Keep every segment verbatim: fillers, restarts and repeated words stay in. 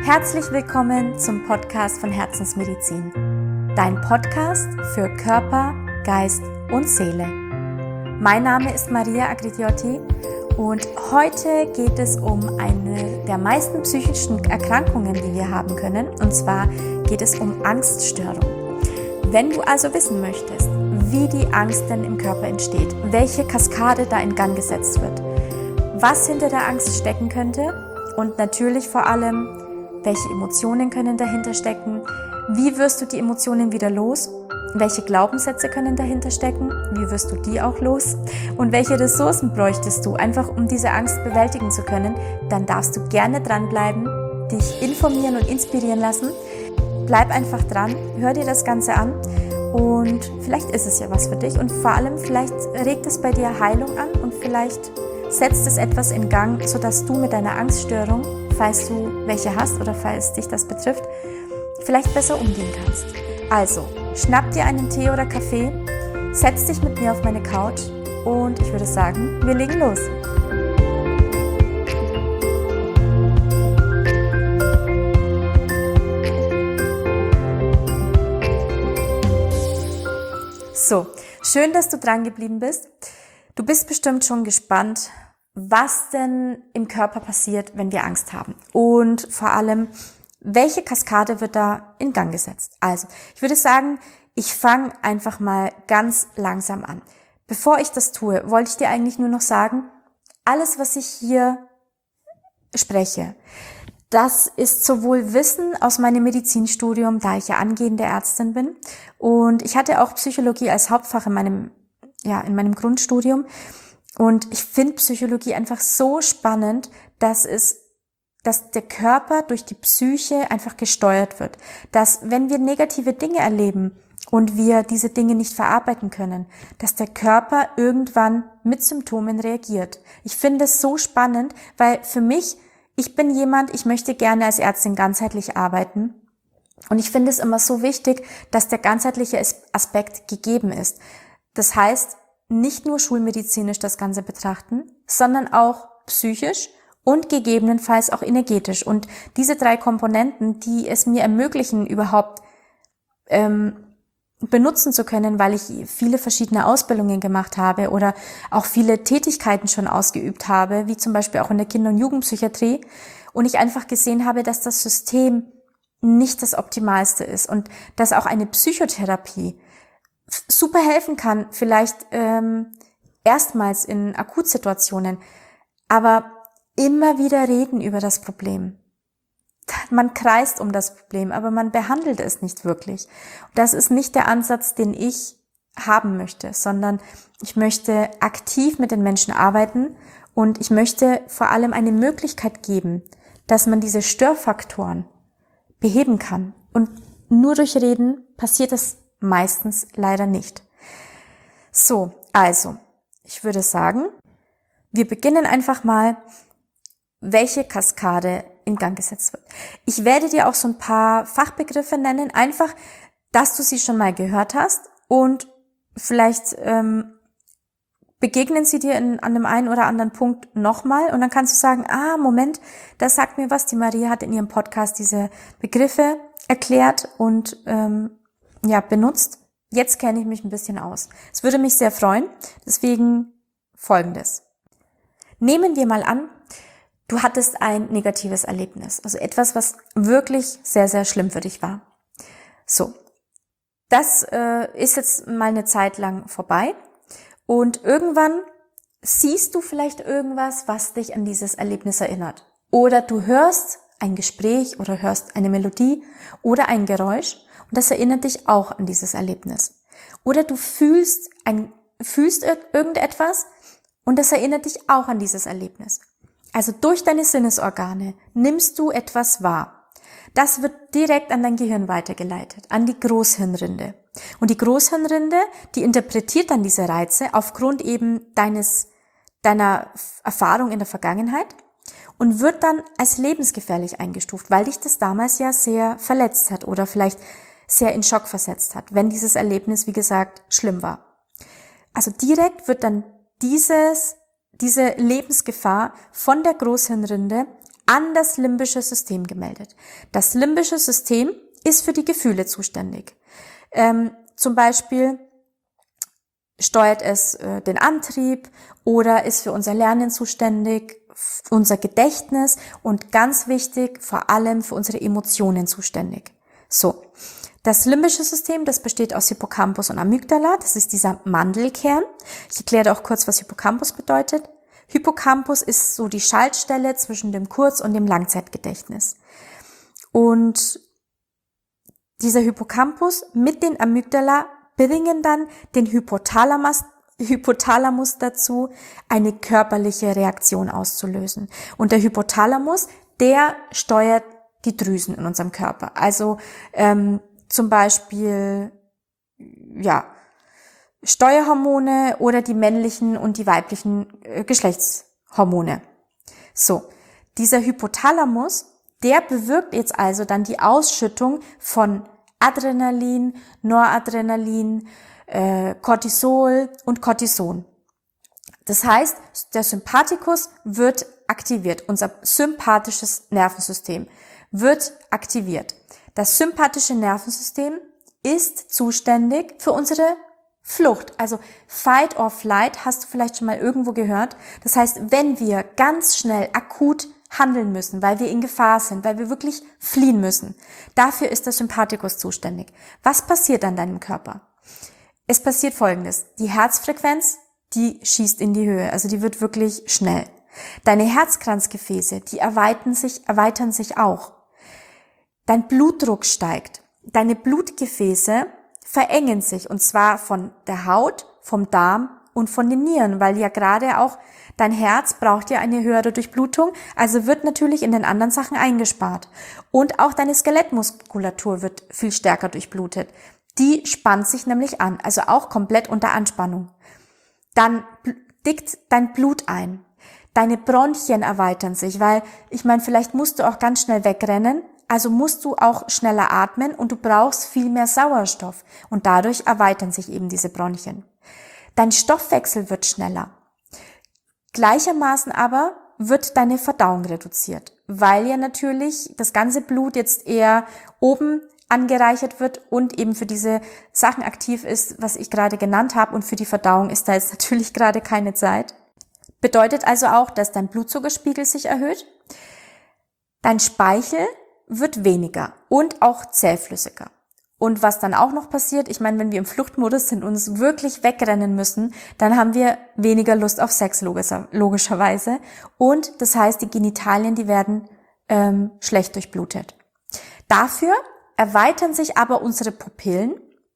Herzlich willkommen zum Podcast von Herzensmedizin, dein Podcast für Körper, Geist und Seele. Mein Name ist Maria Agridiotti und heute geht es um eine der meisten psychischen Erkrankungen, die wir haben können, und zwar geht es um Angststörung. Wenn du also wissen möchtest, wie die Angst denn im Körper entsteht, welche Kaskade da in Gang gesetzt wird, was hinter der Angst stecken könnte und natürlich vor allem, welche Emotionen können dahinter stecken, wie wirst du die Emotionen wieder los, welche Glaubenssätze können dahinter stecken, wie wirst du die auch los und welche Ressourcen bräuchtest du, einfach um diese Angst bewältigen zu können, dann darfst du gerne dranbleiben, dich informieren und inspirieren lassen. Bleib einfach dran, hör dir das Ganze an und vielleicht ist es ja was für dich und vor allem vielleicht regt es bei dir Heilung an und vielleicht setzt es etwas in Gang, sodass du mit deiner Angststörung, falls du welche hast oder falls dich das betrifft, vielleicht besser umgehen kannst. Also, schnapp dir einen Tee oder Kaffee, setz dich mit mir auf meine Couch und ich würde sagen, wir legen los. So, schön, dass du dran geblieben bist. Du bist bestimmt schon gespannt, was denn im Körper passiert, wenn wir Angst haben. Und vor allem, welche Kaskade wird da in Gang gesetzt? Also, ich würde sagen, ich fange einfach mal ganz langsam an. Bevor ich das tue, wollte ich dir eigentlich nur noch sagen, alles, was ich hier spreche, das ist sowohl Wissen aus meinem Medizinstudium, da ich ja angehende Ärztin bin. Und ich hatte auch Psychologie als Hauptfach in meinem, ja, in meinem Grundstudium. Und ich finde Psychologie einfach so spannend, dass es, dass der Körper durch die Psyche einfach gesteuert wird. Dass, wenn wir negative Dinge erleben und wir diese Dinge nicht verarbeiten können, dass der Körper irgendwann mit Symptomen reagiert. Ich finde es so spannend, weil für mich, ich bin jemand, ich möchte gerne als Ärztin ganzheitlich arbeiten. Und ich finde es immer so wichtig, dass der ganzheitliche Aspekt gegeben ist. Das heißt, nicht nur schulmedizinisch das Ganze betrachten, sondern auch psychisch und gegebenenfalls auch energetisch. Und diese drei Komponenten, die es mir ermöglichen, überhaupt ähm, benutzen zu können, weil ich viele verschiedene Ausbildungen gemacht habe oder auch viele Tätigkeiten schon ausgeübt habe, wie zum Beispiel auch in der Kinder- und Jugendpsychiatrie. Und ich einfach gesehen habe, dass das System nicht das Optimalste ist und dass auch eine Psychotherapie super helfen kann, vielleicht ähm, erstmals in Akutsituationen, aber immer wieder reden über das Problem. Man kreist um das Problem, aber man behandelt es nicht wirklich. Das ist nicht der Ansatz, den ich haben möchte, sondern ich möchte aktiv mit den Menschen arbeiten und ich möchte vor allem eine Möglichkeit geben, dass man diese Störfaktoren beheben kann. Und nur durch Reden passiert es meistens leider nicht. So, also, ich würde sagen, wir beginnen einfach mal, welche Kaskade in Gang gesetzt wird. Ich werde dir auch so ein paar Fachbegriffe nennen, einfach, dass du sie schon mal gehört hast und vielleicht ähm, begegnen sie dir in, an dem einen oder anderen Punkt nochmal und dann kannst du sagen, ah, Moment, das sagt mir was, die Maria hat in ihrem Podcast diese Begriffe erklärt und ähm, ja, benutzt. Jetzt kenne ich mich ein bisschen aus. Es würde mich sehr freuen. Deswegen Folgendes. Nehmen wir mal an, du hattest ein negatives Erlebnis. Also etwas, was wirklich sehr, sehr schlimm für dich war. So. Das äh, ist jetzt mal eine Zeit lang vorbei. Und irgendwann siehst du vielleicht irgendwas, was dich an dieses Erlebnis erinnert. Oder du hörst ein Gespräch oder hörst eine Melodie oder ein Geräusch. Und das erinnert dich auch an dieses Erlebnis. Oder du fühlst ein, fühlst irgendetwas und das erinnert dich auch an dieses Erlebnis. Also durch deine Sinnesorgane nimmst du etwas wahr. Das wird direkt an dein Gehirn weitergeleitet, an die Großhirnrinde. Und die Großhirnrinde, die interpretiert dann diese Reize aufgrund eben deines, deiner Erfahrung in der Vergangenheit und wird dann als lebensgefährlich eingestuft, weil dich das damals ja sehr verletzt hat oder vielleicht sehr in Schock versetzt hat, wenn dieses Erlebnis, wie gesagt, schlimm war. Also direkt wird dann dieses, diese Lebensgefahr von der Großhirnrinde an das limbische System gemeldet. Das limbische System ist für die Gefühle zuständig. Ähm, zum Beispiel steuert es äh, den Antrieb oder ist für unser Lernen zuständig, unser Gedächtnis und ganz wichtig, vor allem für unsere Emotionen zuständig. So, das limbische System, das besteht aus Hippocampus und Amygdala, das ist dieser Mandelkern. Ich erkläre auch kurz, was Hippocampus bedeutet. Hippocampus ist so die Schaltstelle zwischen dem Kurz- und dem Langzeitgedächtnis. Und dieser Hippocampus mit den Amygdala bringen dann den Hypothalamus, Hypothalamus dazu, eine körperliche Reaktion auszulösen. Und der Hypothalamus, der steuert die Drüsen in unserem Körper. Also ähm, zum Beispiel ja Steuerhormone oder die männlichen und die weiblichen äh, Geschlechtshormone. So, dieser Hypothalamus, der bewirkt jetzt also dann die Ausschüttung von Adrenalin, Noradrenalin, äh, Cortisol und Cortison. Das heißt, der Sympathikus wird aktiviert. Unser sympathisches Nervensystem wird aktiviert. Das sympathische Nervensystem ist zuständig für unsere Flucht. Also Fight or Flight hast du vielleicht schon mal irgendwo gehört. Das heißt, wenn wir ganz schnell akut handeln müssen, weil wir in Gefahr sind, weil wir wirklich fliehen müssen, dafür ist der Sympathikus zuständig. Was passiert an deinem Körper? Es passiert Folgendes. Die Herzfrequenz, die schießt in die Höhe, also die wird wirklich schnell. Deine Herzkranzgefäße, die erweitern sich, erweitern sich auch. Dein Blutdruck steigt. Deine Blutgefäße verengen sich, und zwar von der Haut, vom Darm und von den Nieren, weil ja gerade auch dein Herz braucht ja eine höhere Durchblutung, also wird natürlich in den anderen Sachen eingespart. Und auch deine Skelettmuskulatur wird viel stärker durchblutet. Die spannt sich nämlich an, also auch komplett unter Anspannung. Dann dickt dein Blut ein. Deine Bronchien erweitern sich, weil, ich meine, vielleicht musst du auch ganz schnell wegrennen, also musst du auch schneller atmen und du brauchst viel mehr Sauerstoff. Und dadurch erweitern sich eben diese Bronchien. Dein Stoffwechsel wird schneller. Gleichermaßen aber wird deine Verdauung reduziert, weil ja natürlich das ganze Blut jetzt eher oben angereichert wird und eben für diese Sachen aktiv ist, was ich gerade genannt habe, und für die Verdauung ist da jetzt natürlich gerade keine Zeit. Bedeutet also auch, dass dein Blutzuckerspiegel sich erhöht, dein Speichel wird weniger und auch zähflüssiger. Und was dann auch noch passiert, ich meine, wenn wir im Fluchtmodus sind und uns wirklich wegrennen müssen, dann haben wir weniger Lust auf Sex, logischer, logischerweise. Und das heißt, die Genitalien, die werden ähm, schlecht durchblutet. Dafür erweitern sich aber unsere Pupillen,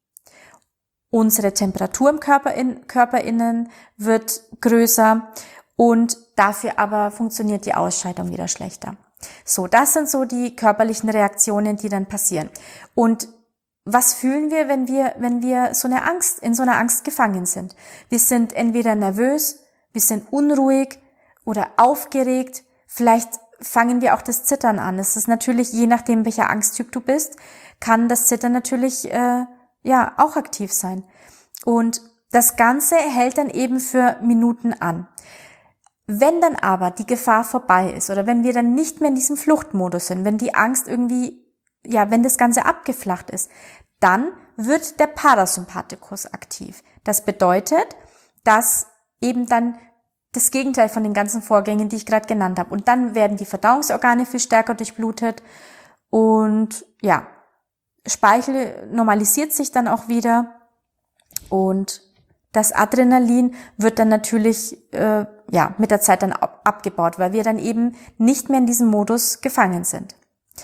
unsere Temperatur im Körper in, Körperinnen wird größer und dafür aber funktioniert die Ausscheidung wieder schlechter. So, das sind so die körperlichen Reaktionen, die dann passieren. Und was fühlen wir, wenn wir, wenn wir so eine Angst, in so einer Angst gefangen sind? Wir sind entweder nervös, wir sind unruhig oder aufgeregt. Vielleicht fangen wir auch das Zittern an. Es ist natürlich, je nachdem, welcher Angsttyp du bist, kann das Zittern natürlich, äh, ja, auch aktiv sein. Und das Ganze hält dann eben für Minuten an. Wenn dann aber die Gefahr vorbei ist oder wenn wir dann nicht mehr in diesem Fluchtmodus sind, wenn die Angst irgendwie, ja, wenn das Ganze abgeflacht ist, dann wird der Parasympathikus aktiv. Das bedeutet, dass eben dann das Gegenteil von den ganzen Vorgängen, die ich gerade genannt habe. Und dann werden die Verdauungsorgane viel stärker durchblutet und ja, Speichel normalisiert sich dann auch wieder und das Adrenalin wird dann natürlich äh, ja mit der Zeit dann ab- abgebaut, weil wir dann eben nicht mehr in diesem Modus gefangen sind.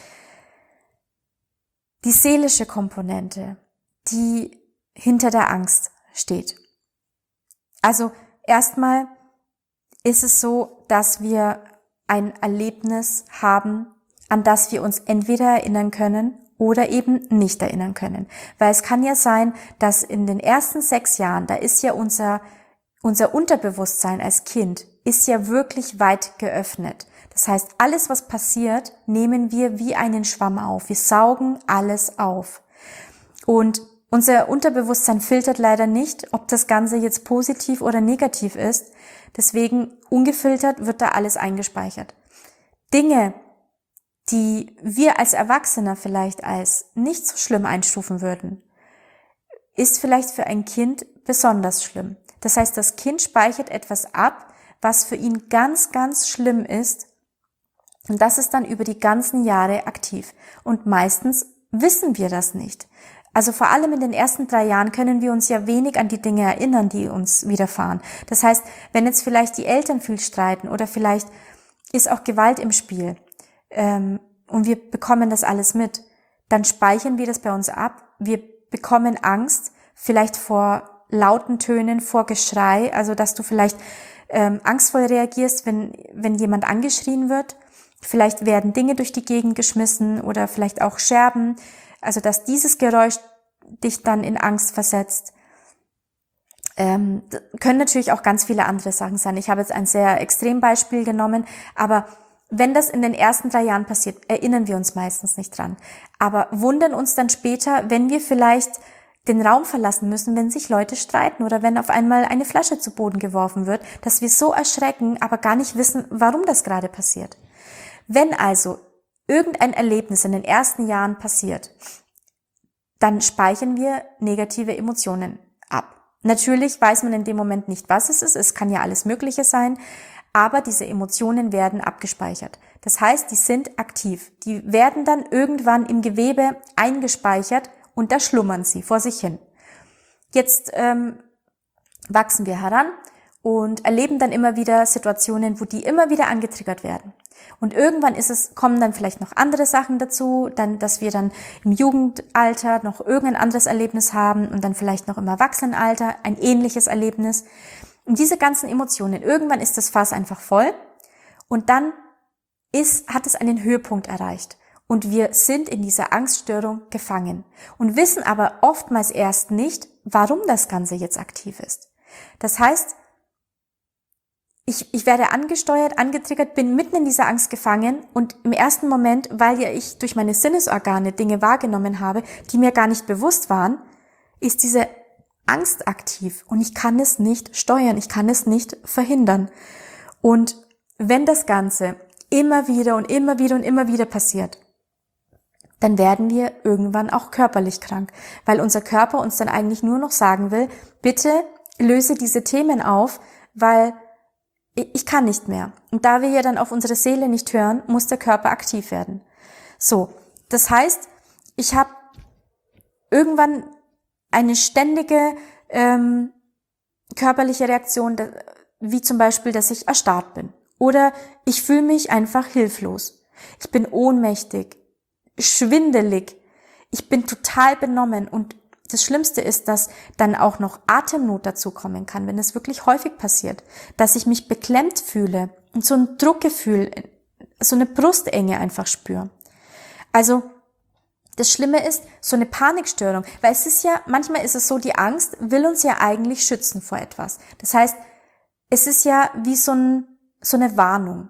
Die seelische Komponente, die hinter der Angst steht. Also erstmal ist es so, dass wir ein Erlebnis haben, an das wir uns entweder erinnern können oder eben nicht erinnern können. Weil es kann ja sein, dass in den ersten sechs Jahren, da ist ja unser, unser Unterbewusstsein als Kind, ist ja wirklich weit geöffnet. Das heißt, alles, was passiert, nehmen wir wie einen Schwamm auf. Wir saugen alles auf. Und unser Unterbewusstsein filtert leider nicht, ob das Ganze jetzt positiv oder negativ ist. Deswegen ungefiltert wird da alles eingespeichert. Dinge, die wir als Erwachsener vielleicht als nicht so schlimm einstufen würden, ist vielleicht für ein Kind besonders schlimm. Das heißt, das Kind speichert etwas ab, was für ihn ganz, ganz schlimm ist, und das ist dann über die ganzen Jahre aktiv. Und meistens wissen wir das nicht. Also vor allem in den ersten drei Jahren können wir uns ja wenig an die Dinge erinnern, die uns widerfahren. Das heißt, wenn jetzt vielleicht die Eltern viel streiten oder vielleicht ist auch Gewalt im Spiel, ähm, und wir bekommen das alles mit, dann speichern wir das bei uns ab. Wir bekommen Angst, vielleicht vor lauten Tönen, vor Geschrei, also dass du vielleicht ähm, angstvoll reagierst, wenn wenn jemand angeschrien wird. Vielleicht werden Dinge durch die Gegend geschmissen oder vielleicht auch Scherben, also dass dieses Geräusch dich dann in Angst versetzt. Ähm, können natürlich auch ganz viele andere Sachen sein. Ich habe jetzt ein sehr Extrembeispiel genommen, aber wenn das in den ersten drei Jahren passiert, erinnern wir uns meistens nicht dran. Aber wundern uns dann später, wenn wir vielleicht den Raum verlassen müssen, wenn sich Leute streiten oder wenn auf einmal eine Flasche zu Boden geworfen wird, dass wir so erschrecken, aber gar nicht wissen, warum das gerade passiert. Wenn also irgendein Erlebnis in den ersten Jahren passiert, dann speichern wir negative Emotionen ab. Natürlich weiß man in dem Moment nicht, was es ist. Es kann ja alles Mögliche sein, aber diese Emotionen werden abgespeichert. Das heißt, die sind aktiv. Die werden dann irgendwann im Gewebe eingespeichert und da schlummern sie vor sich hin. Jetzt ähm, wachsen wir heran und erleben dann immer wieder Situationen, wo die immer wieder angetriggert werden. Und irgendwann ist es, kommen dann vielleicht noch andere Sachen dazu, dann, dass wir dann im Jugendalter noch irgendein anderes Erlebnis haben und dann vielleicht noch im Erwachsenenalter ein ähnliches Erlebnis. Und diese ganzen Emotionen, irgendwann ist das Fass einfach voll und dann ist, hat es einen Höhepunkt erreicht. Und wir sind in dieser Angststörung gefangen und wissen aber oftmals erst nicht, warum das Ganze jetzt aktiv ist. Das heißt, ich, ich werde angesteuert, angetriggert, bin mitten in dieser Angst gefangen und im ersten Moment, weil ja ich durch meine Sinnesorgane Dinge wahrgenommen habe, die mir gar nicht bewusst waren, ist diese Angst aktiv und ich kann es nicht steuern, ich kann es nicht verhindern. Und wenn das Ganze immer wieder und immer wieder und immer wieder passiert, dann werden wir irgendwann auch körperlich krank, weil unser Körper uns dann eigentlich nur noch sagen will, bitte löse diese Themen auf, weil ich kann nicht mehr. Und da wir ja dann auf unsere Seele nicht hören, muss der Körper aktiv werden. So, das heißt, ich habe irgendwann eine ständige ähm, körperliche Reaktion, wie zum Beispiel, dass ich erstarrt bin. Oder ich fühle mich einfach hilflos. Ich bin ohnmächtig, schwindelig. Ich bin total benommen. Und das Schlimmste ist, dass dann auch noch Atemnot dazu kommen kann, wenn es wirklich häufig passiert. Dass ich mich beklemmt fühle und so ein Druckgefühl, so eine Brustenge einfach spüre. Also das Schlimme ist, so eine Panikstörung, weil es ist ja, manchmal ist es so, die Angst will uns ja eigentlich schützen vor etwas. Das heißt, es ist ja wie so, ein, so eine Warnung.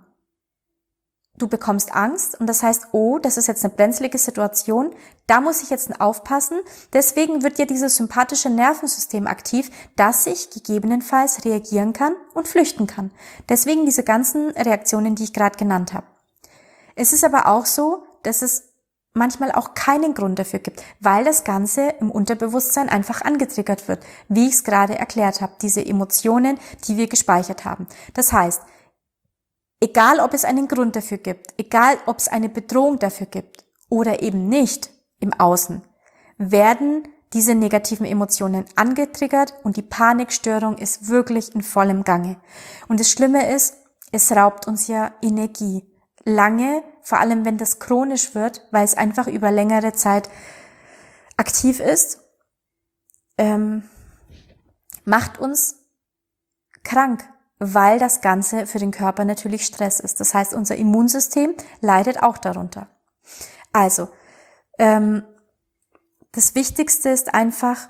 Du bekommst Angst und das heißt, oh, das ist jetzt eine brenzlige Situation, da muss ich jetzt aufpassen. Deswegen wird ja dieses sympathische Nervensystem aktiv, dass ich gegebenenfalls reagieren kann und flüchten kann. Deswegen diese ganzen Reaktionen, die ich gerade genannt habe. Es ist aber auch so, dass es manchmal auch keinen Grund dafür gibt, weil das Ganze im Unterbewusstsein einfach angetriggert wird, wie ich es gerade erklärt habe, diese Emotionen, die wir gespeichert haben. Das heißt, egal ob es einen Grund dafür gibt, egal ob es eine Bedrohung dafür gibt oder eben nicht im Außen, werden diese negativen Emotionen angetriggert und die Panikstörung ist wirklich in vollem Gange. Und das Schlimme ist, es raubt uns ja Energie. Lange, vor allem wenn das chronisch wird, weil es einfach über längere Zeit aktiv ist, ähm, macht uns krank, weil das Ganze für den Körper natürlich Stress ist. Das heißt, unser Immunsystem leidet auch darunter. Also, ähm, das Wichtigste ist einfach,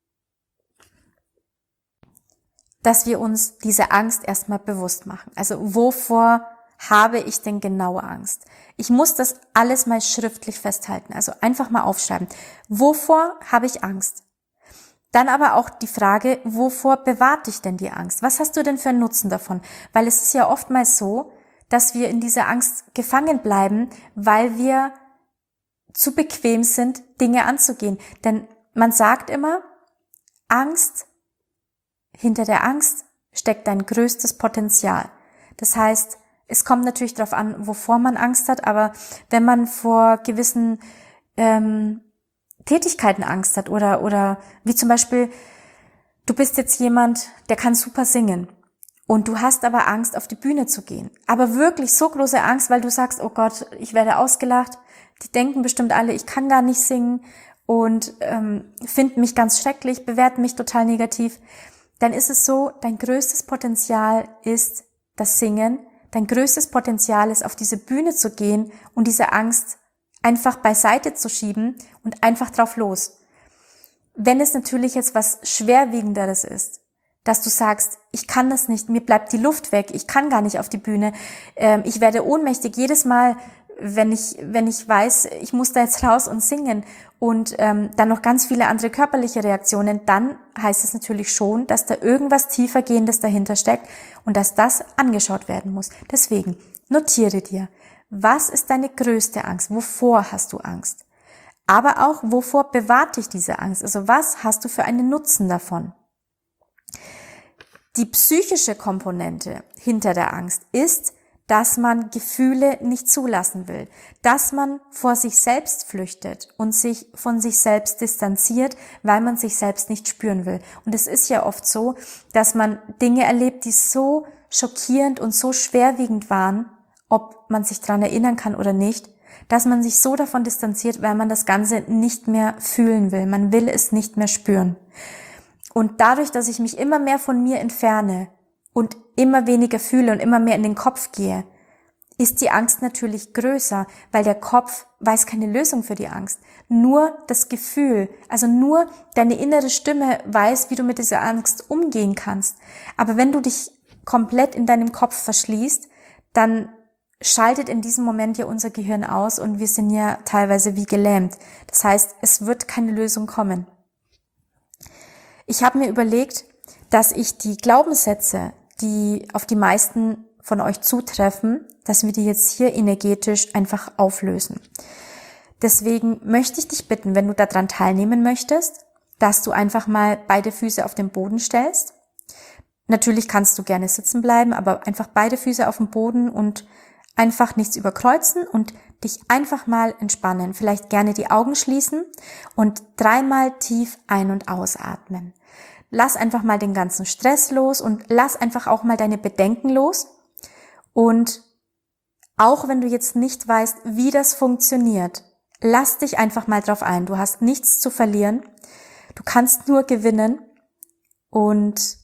dass wir uns diese Angst erstmal bewusst machen. Also, wovor habe ich denn genaue Angst? Ich muss das alles mal schriftlich festhalten, also einfach mal aufschreiben. Wovor habe ich Angst? Dann aber auch die Frage, wovor bewahrt dich denn die Angst? Was hast du denn für einen Nutzen davon? Weil es ist ja oftmals so, dass wir in dieser Angst gefangen bleiben, weil wir zu bequem sind, Dinge anzugehen. Denn man sagt immer, Angst, hinter der Angst steckt dein größtes Potenzial. Das heißt, es kommt natürlich darauf an, wovor man Angst hat, aber wenn man vor gewissen ähm, Tätigkeiten Angst hat oder oder wie zum Beispiel, du bist jetzt jemand, der kann super singen und du hast aber Angst, auf die Bühne zu gehen. Aber wirklich so große Angst, weil du sagst, oh Gott, ich werde ausgelacht, die denken bestimmt alle, ich kann gar nicht singen und ähm, finden mich ganz schrecklich, bewerten mich total negativ. Dann ist es so, dein größtes Potenzial ist das Singen. Dein größtes Potenzial ist, auf diese Bühne zu gehen und diese Angst einfach beiseite zu schieben und einfach drauf los. Wenn es natürlich jetzt was Schwerwiegenderes ist, dass du sagst, ich kann das nicht, mir bleibt die Luft weg, ich kann gar nicht auf die Bühne, ähm, ich werde ohnmächtig jedes Mal, wenn ich wenn ich weiß, ich muss da jetzt raus und singen und ähm, dann noch ganz viele andere körperliche Reaktionen, dann heißt es natürlich schon, dass da irgendwas tiefergehendes dahinter steckt und dass das angeschaut werden muss. Deswegen notiere dir, was ist deine größte Angst? Wovor hast du Angst? Aber auch, wovor bewahrt dich diese Angst? Also was hast du für einen Nutzen davon? Die psychische Komponente hinter der Angst ist, dass man Gefühle nicht zulassen will, dass man vor sich selbst flüchtet und sich von sich selbst distanziert, weil man sich selbst nicht spüren will. Und es ist ja oft so, dass man Dinge erlebt, die so schockierend und so schwerwiegend waren, ob man sich daran erinnern kann oder nicht, dass man sich so davon distanziert, weil man das Ganze nicht mehr fühlen will. Man will es nicht mehr spüren. Und dadurch, dass ich mich immer mehr von mir entferne und immer weniger fühle und immer mehr in den Kopf gehe, ist die Angst natürlich größer, weil der Kopf weiß keine Lösung für die Angst. Nur das Gefühl, also nur deine innere Stimme weiß, wie du mit dieser Angst umgehen kannst. Aber wenn du dich komplett in deinem Kopf verschließt, dann schaltet in diesem Moment ja unser Gehirn aus und wir sind ja teilweise wie gelähmt. Das heißt, es wird keine Lösung kommen. Ich habe mir überlegt, dass ich die Glaubenssätze, die auf die meisten von euch zutreffen, dass wir die jetzt hier energetisch einfach auflösen. Deswegen möchte ich dich bitten, wenn du daran teilnehmen möchtest, dass du einfach mal beide Füße auf den Boden stellst. Natürlich kannst du gerne sitzen bleiben, aber einfach beide Füße auf dem Boden und einfach nichts überkreuzen und dich einfach mal entspannen. Vielleicht gerne die Augen schließen und dreimal tief ein- und ausatmen. Lass einfach mal den ganzen Stress los und lass einfach auch mal deine Bedenken los. Und auch wenn du jetzt nicht weißt, wie das funktioniert, lass dich einfach mal drauf ein. Du hast nichts zu verlieren. Du kannst nur gewinnen. Und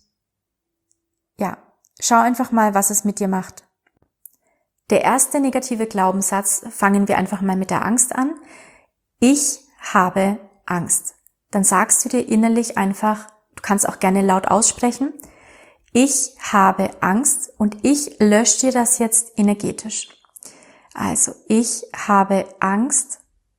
ja, schau einfach mal, was es mit dir macht. Der erste negative Glaubenssatz, fangen wir einfach mal mit der Angst an. Ich habe Angst. Dann sagst du dir innerlich einfach, du kannst auch gerne laut aussprechen, ich habe Angst und ich lösche dir das jetzt energetisch. Also, ich habe Angst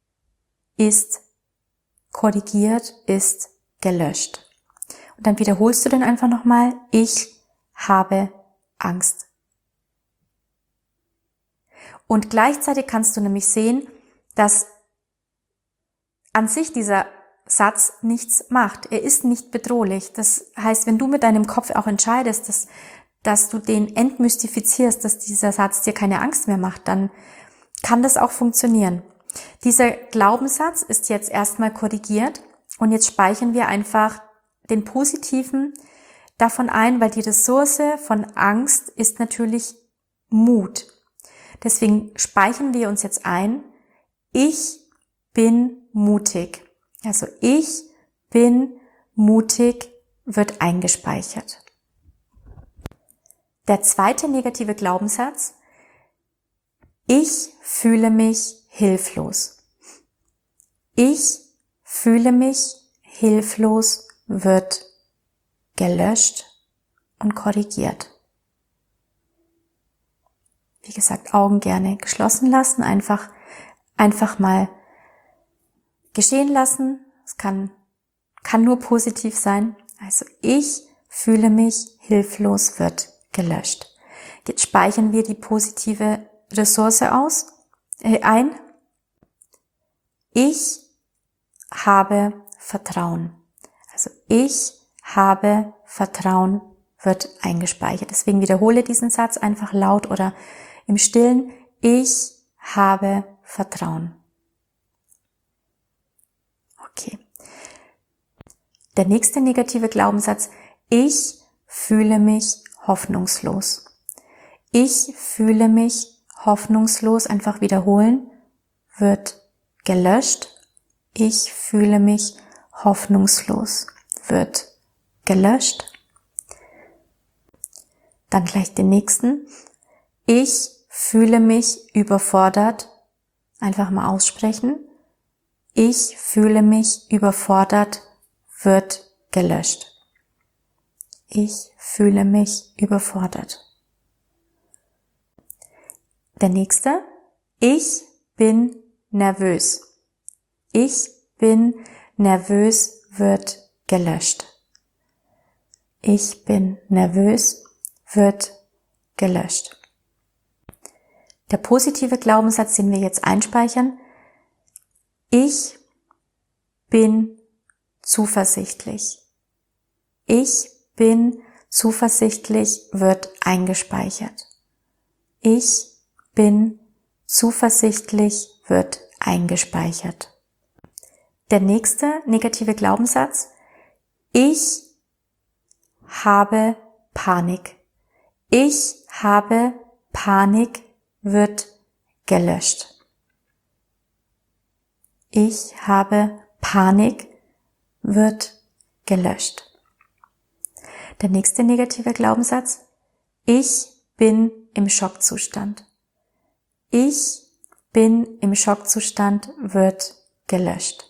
ist korrigiert, ist gelöscht. Und dann wiederholst du dann einfach nochmal, ich habe Angst. Und gleichzeitig kannst du nämlich sehen, dass an sich dieser Satz nichts macht. Er ist nicht bedrohlich. Das heißt, wenn du mit deinem Kopf auch entscheidest, dass, dass du den entmystifizierst, dass dieser Satz dir keine Angst mehr macht, dann kann das auch funktionieren. Dieser Glaubenssatz ist jetzt erstmal korrigiert und jetzt speichern wir einfach den Positiven davon ein, weil die Ressource von Angst ist natürlich Mut. Deswegen speichern wir uns jetzt ein, ich bin mutig. Also ich bin mutig wird eingespeichert. Der zweite negative Glaubenssatz, ich fühle mich hilflos. Ich fühle mich hilflos wird gelöscht und korrigiert. Wie gesagt, Augen gerne geschlossen lassen, einfach, einfach mal geschehen lassen. Es kann, kann nur positiv sein. Also ich fühle mich hilflos wird gelöscht. Jetzt speichern wir die positive Ressource aus, äh, ein. Ich habe Vertrauen. Also ich habe Vertrauen wird eingespeichert. Deswegen wiederhole diesen Satz einfach laut oder im Stillen. Ich habe Vertrauen. Okay. Der nächste negative Glaubenssatz. Ich fühle mich hoffnungslos. Ich fühle mich hoffnungslos. Einfach wiederholen. Wird gelöscht. Ich fühle mich hoffnungslos. Wird gelöscht. Dann gleich den nächsten. Ich fühle mich überfordert. Einfach mal aussprechen. Ich fühle mich überfordert. Wird gelöscht. Ich fühle mich überfordert. Der nächste. Ich bin nervös. Ich bin nervös. Wird gelöscht. Ich bin nervös. Wird gelöscht. Der positive Glaubenssatz, den wir jetzt einspeichern. Ich bin zuversichtlich. Ich bin zuversichtlich wird eingespeichert. Ich bin zuversichtlich wird eingespeichert. Der nächste negative Glaubenssatz. Ich habe Panik. Ich habe Panik wird gelöscht. Ich habe Panik wird gelöscht. Der nächste negative Glaubenssatz. Ich bin im Schockzustand. Ich bin im Schockzustand wird gelöscht.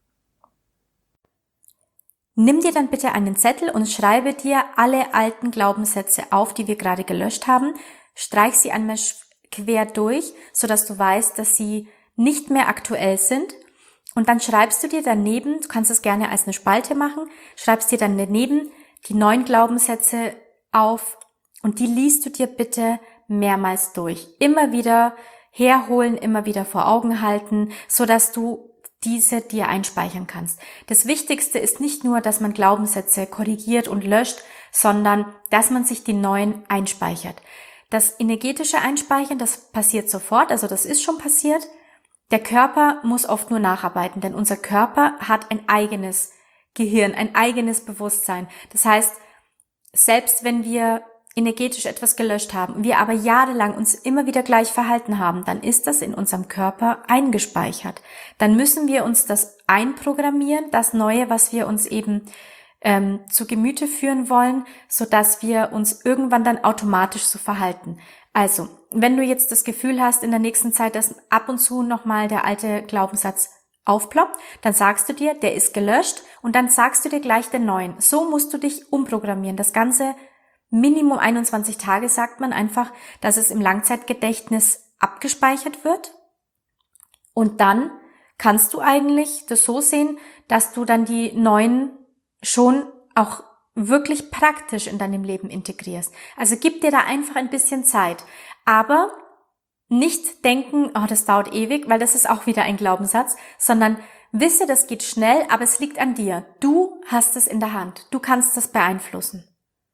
Nimm dir dann bitte einen Zettel und schreibe dir alle alten Glaubenssätze auf, die wir gerade gelöscht haben. Streich sie einmal quer durch, sodass du weißt, dass sie nicht mehr aktuell sind. Und dann schreibst du dir daneben, du kannst es gerne als eine Spalte machen, schreibst dir dann daneben die neuen Glaubenssätze auf und die liest du dir bitte mehrmals durch. Immer wieder herholen, immer wieder vor Augen halten, sodass du diese dir einspeichern kannst. Das Wichtigste ist nicht nur, dass man Glaubenssätze korrigiert und löscht, sondern dass man sich die neuen einspeichert. Das energetische Einspeichern, das passiert sofort, also das ist schon passiert. Der Körper muss oft nur nacharbeiten, denn unser Körper hat ein eigenes Gehirn, ein eigenes Bewusstsein. Das heißt, selbst wenn wir energetisch etwas gelöscht haben, wir aber jahrelang uns immer wieder gleich verhalten haben, dann ist das in unserem Körper eingespeichert. Dann müssen wir uns das einprogrammieren, das Neue, was wir uns eben ähm, zu Gemüte führen wollen, sodass wir uns irgendwann dann automatisch so verhalten. Also, wenn du jetzt das Gefühl hast in der nächsten Zeit, dass ab und zu nochmal der alte Glaubenssatz aufploppt, dann sagst du dir, der ist gelöscht und dann sagst du dir gleich den neuen. So musst du dich umprogrammieren. Das Ganze Minimum einundzwanzig Tage sagt man einfach, dass es im Langzeitgedächtnis abgespeichert wird. Und dann kannst du eigentlich das so sehen, dass du dann die neuen schon auch wirklich praktisch in deinem Leben integrierst. Also gib dir da einfach ein bisschen Zeit. Aber nicht denken, oh, das dauert ewig, weil das ist auch wieder ein Glaubenssatz, sondern wisse, das geht schnell, aber es liegt an dir. Du hast es in der Hand. Du kannst das beeinflussen.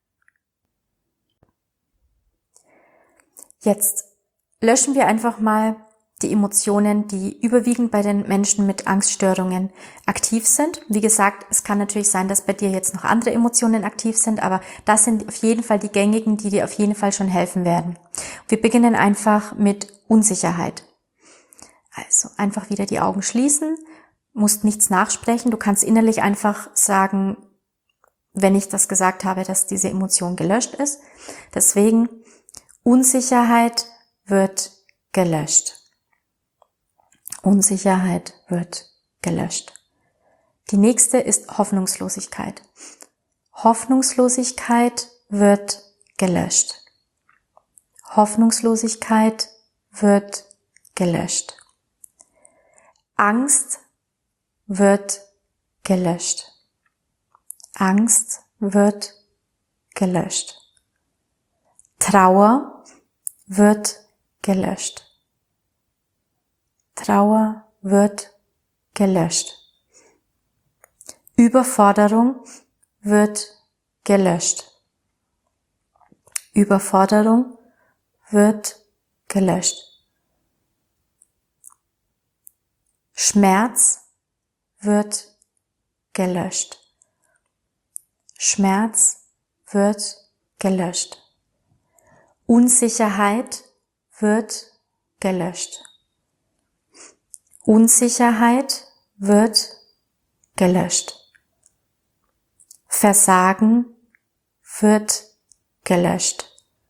Jetzt löschen wir einfach mal die Emotionen, die überwiegend bei den Menschen mit Angststörungen aktiv sind. Wie gesagt, es kann natürlich sein, dass bei dir jetzt noch andere Emotionen aktiv sind, aber das sind auf jeden Fall die gängigen, die dir auf jeden Fall schon helfen werden. Wir beginnen einfach mit Unsicherheit. Also einfach wieder die Augen schließen, musst nichts nachsprechen. Du kannst innerlich einfach sagen, wenn ich das gesagt habe, dass diese Emotion gelöscht ist. Deswegen Unsicherheit wird gelöscht. Unsicherheit wird gelöscht. Die nächste ist Hoffnungslosigkeit. Hoffnungslosigkeit wird gelöscht. Hoffnungslosigkeit wird gelöscht. Angst wird gelöscht. Angst wird gelöscht. Trauer wird gelöscht. Trauer wird gelöscht. Überforderung wird gelöscht. Überforderung wird gelöscht. Schmerz wird gelöscht. Schmerz wird gelöscht. Unsicherheit wird gelöscht. Unsicherheit wird gelöscht. Versagen wird gelöscht.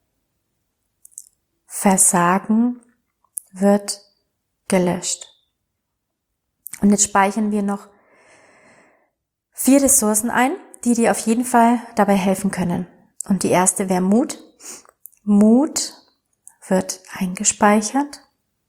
Versagen wird gelöscht. Und jetzt speichern wir noch vier Ressourcen ein, die dir auf jeden Fall dabei helfen können. Und die erste wäre Mut. Mut wird eingespeichert.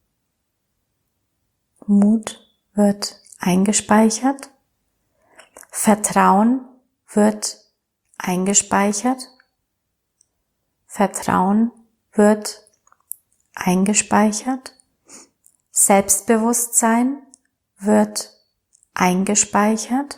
Mut wird eingespeichert. Vertrauen wird eingespeichert. Vertrauen wird eingespeichert. Selbstbewusstsein wird eingespeichert.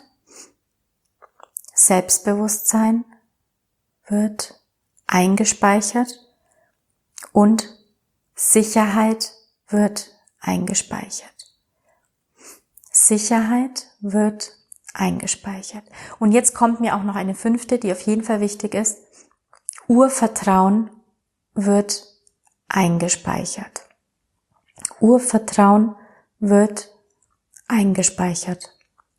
Selbstbewusstsein wird eingespeichert. Und Sicherheit wird eingespeichert. Sicherheit wird eingespeichert. Und jetzt kommt mir auch noch eine fünfte, die auf jeden Fall wichtig ist. Urvertrauen wird eingespeichert. Urvertrauen wird eingespeichert.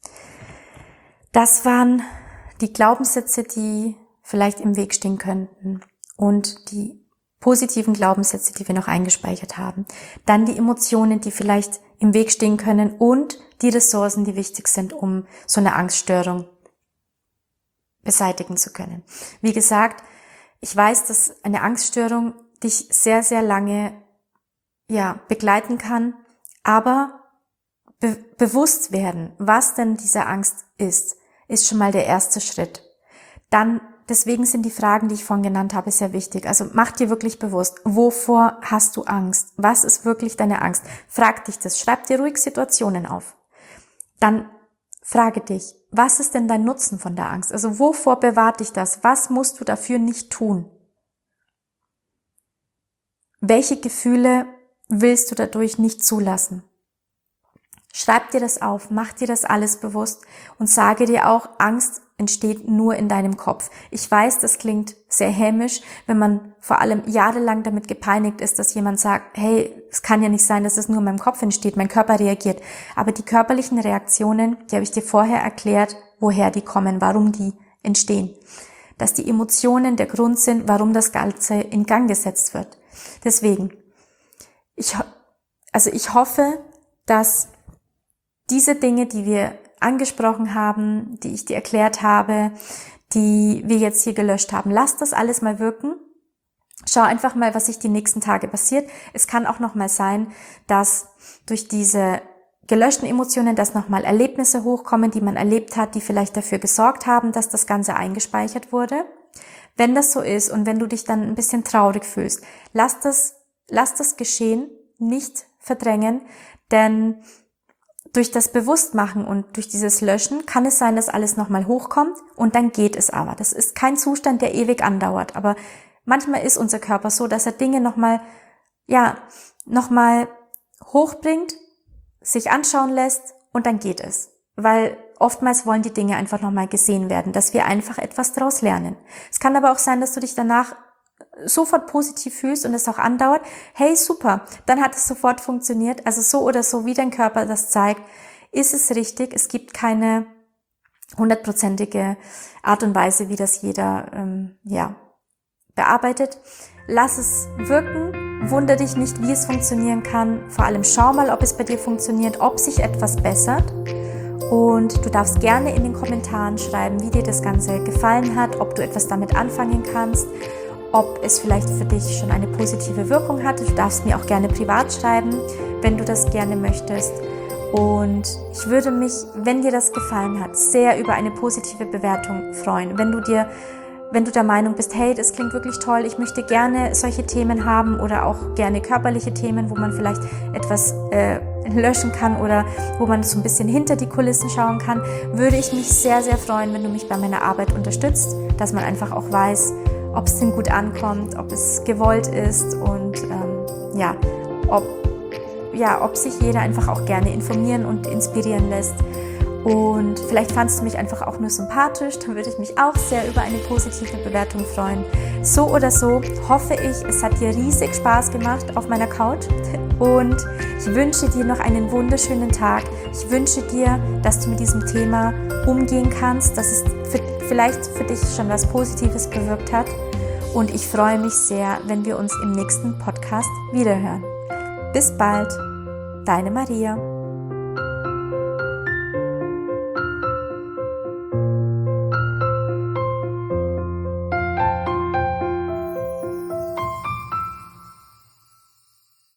Das waren die Glaubenssätze, die vielleicht im Weg stehen könnten und die positiven Glaubenssätze, die wir noch eingespeichert haben. Dann die Emotionen, die vielleicht im Weg stehen können und die Ressourcen, die wichtig sind, um so eine Angststörung beseitigen zu können. Wie gesagt, ich weiß, dass eine Angststörung dich sehr, sehr lange ja, begleiten kann, aber be- bewusst werden, was denn diese Angst ist, ist schon mal der erste Schritt. Dann, deswegen sind die Fragen, die ich vorhin genannt habe, sehr wichtig. Also mach dir wirklich bewusst, wovor hast du Angst? Was ist wirklich deine Angst? Frag dich das, schreib dir ruhig Situationen auf. Dann frage dich, was ist denn dein Nutzen von der Angst? Also wovor bewahrt dich das? Was musst du dafür nicht tun? Welche Gefühle willst du dadurch nicht zulassen? Schreib dir das auf, mach dir das alles bewusst und sage dir auch, Angst entsteht nur in deinem Kopf. Ich weiß, das klingt sehr hämisch, wenn man vor allem jahrelang damit gepeinigt ist, dass jemand sagt, hey, es kann ja nicht sein, dass es nur in meinem Kopf entsteht, mein Körper reagiert. Aber die körperlichen Reaktionen, die habe ich dir vorher erklärt, woher die kommen, warum die entstehen. Dass die Emotionen der Grund sind, warum das Ganze in Gang gesetzt wird. Deswegen, ich, also ich hoffe, dass diese Dinge, die wir angesprochen haben, die ich dir erklärt habe, die wir jetzt hier gelöscht haben, lass das alles mal wirken. Schau einfach mal, was sich die nächsten Tage passiert. Es kann auch noch mal sein, dass durch diese gelöschten Emotionen, dass noch mal Erlebnisse hochkommen, die man erlebt hat, die vielleicht dafür gesorgt haben, dass das Ganze eingespeichert wurde. Wenn das so ist und wenn du dich dann ein bisschen traurig fühlst, lass das, lass das geschehen, nicht verdrängen, denn durch das Bewusstmachen und durch dieses Löschen kann es sein, dass alles nochmal hochkommt und dann geht es aber. Das ist kein Zustand, der ewig andauert, aber manchmal ist unser Körper so, dass er Dinge nochmal, ja, nochmal hochbringt, sich anschauen lässt und dann geht es. Weil oftmals wollen die Dinge einfach nochmal gesehen werden, dass wir einfach etwas daraus lernen. Es kann aber auch sein, dass du dich danach sofort positiv fühlst und es auch andauert. Hey, super, dann hat es sofort funktioniert. Also so oder so, wie dein Körper das zeigt, ist es richtig. Es gibt keine hundertprozentige Art und Weise, wie das jeder ähm, ja bearbeitet. Lass es wirken. Wundere dich nicht, wie es funktionieren kann. Vor allem schau mal, ob es bei dir funktioniert, ob sich etwas bessert. Und du darfst gerne in den Kommentaren schreiben, wie dir das Ganze gefallen hat, ob du etwas damit anfangen kannst, ob es vielleicht für dich schon eine positive Wirkung hatte. Du darfst mir auch gerne privat schreiben, wenn du das gerne möchtest. Und ich würde mich, wenn dir das gefallen hat, sehr über eine positive Bewertung freuen. Wenn du dir, wenn du der Meinung bist, hey, das klingt wirklich toll, ich möchte gerne solche Themen haben oder auch gerne körperliche Themen, wo man vielleicht etwas äh, löschen kann oder wo man so ein bisschen hinter die Kulissen schauen kann, würde ich mich sehr, sehr freuen, wenn du mich bei meiner Arbeit unterstützt, dass man einfach auch weiß, ob es denn gut ankommt, ob es gewollt ist und ähm, ja, ob, ja, ob sich jeder einfach auch gerne informieren und inspirieren lässt. Und vielleicht fandst du mich einfach auch nur sympathisch, dann würde ich mich auch sehr über eine positive Bewertung freuen. So oder so hoffe ich, es hat dir riesig Spaß gemacht auf meiner Couch und ich wünsche dir noch einen wunderschönen Tag. Ich wünsche dir, dass du mit diesem Thema umgehen kannst, dass es für, vielleicht für dich schon was Positives bewirkt hat und ich freue mich sehr, wenn wir uns im nächsten Podcast wiederhören. Bis bald, deine Maria.